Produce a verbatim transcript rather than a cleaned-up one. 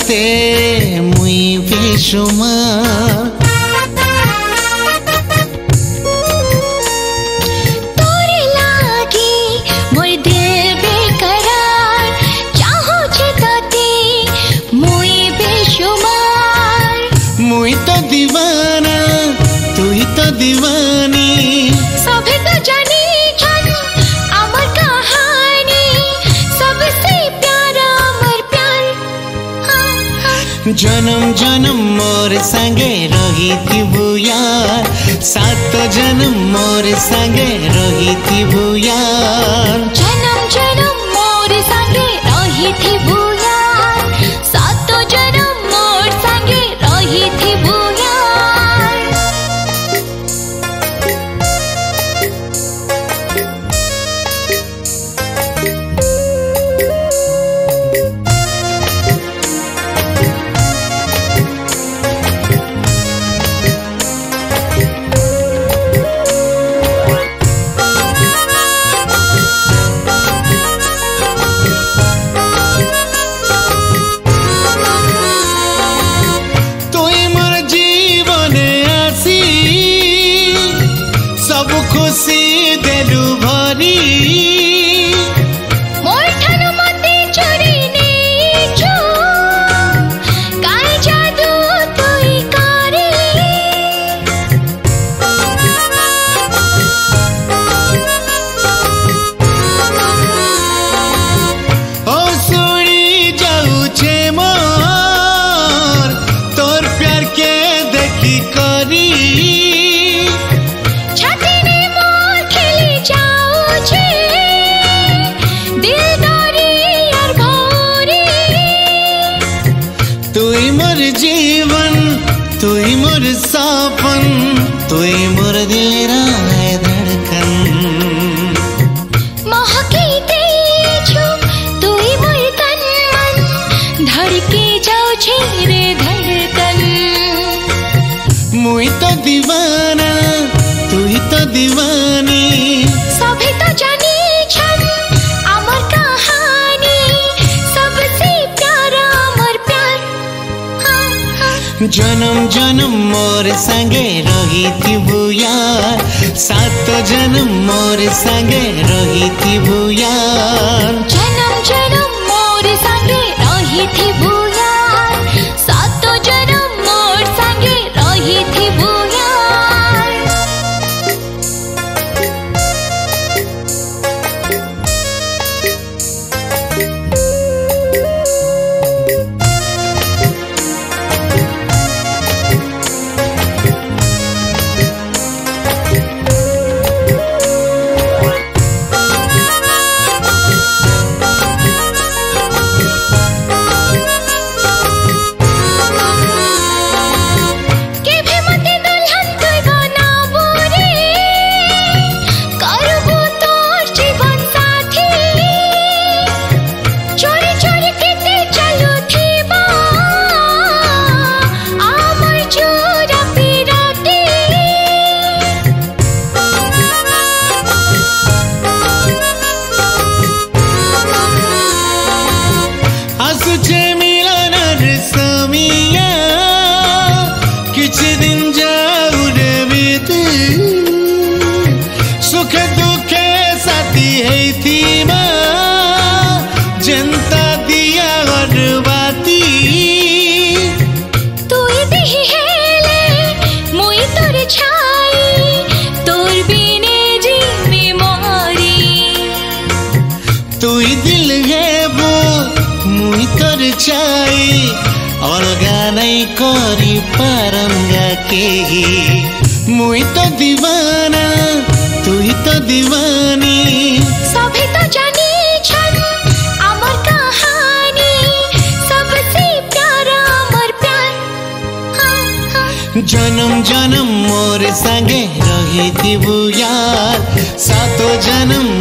ते मुई बेशुमार तोरे लागी मोर दिल बेकरार चाहो छे तोते मुई बेशुमार मुई तो दीवाना तुई तो दीवानी सभी तो जानी छन अमर कहानी सबसे प्यारा अमर प्यार हाँ, हाँ। जन्म जन्म मोर संगे रही थी यार सात जन्म मोर संगे रही थी यार जन्म जन्म मोर संगे रही थी यार सातो जन्म मोर संगे रही थी यार खुशी देलु भरी मोर ठान मते चोरी नेछु काय जादू तुई करे ओ सुनी जाऊ छे मोर तोर प्यार के देखी करी तुई मोर जीवन तुई मोर सपन तुई मोर दिल है धड़कन महके तेजो तुई मोर तन मन धड़के जाओ छे रे धड़कन मुई तो दीवाना तुई तो दीवानी सभी तो जानी छन अमर कहानी सबसे प्यारा अमर प्यार हाँ, हाँ। जन्म जन्म मोर संगे रही थी यार सात जन्म मोर संगे रही थी यार जन्म जन्म मोर संगे रही थी यार सातो जन्म मोर संगे रही थी यार कुछ दिन जाऊ रे बीत सुख दुखे साथी है थी माँ जनता दिया और बाती तू दी हेले मुई तोर छाई तोर बिने जीवी मोरी तू दिल है वो मुई तोर छाई अलगा नहीं करी पारंगा के मुई तो दीवाना तू ही तो दीवानी सभी तो जानी छन अमर कहानी सबसे प्यारा अमर प्यार हाँ, हाँ। जन्म जन्म मोर संगे रही थी यार सातो जन्म